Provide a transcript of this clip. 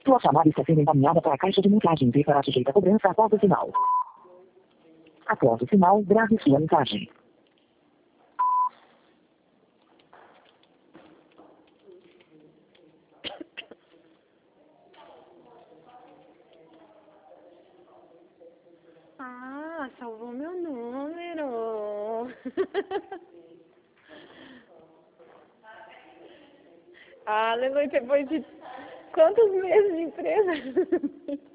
Sua chamada está sendo encaminhada para a caixa de mensagens e será sujeita a cobrança após o sinal. Após o sinal, grave sua mensagem. Ah, salvou meu número. Ah, Aleluia, depois de quantos meses de empresa?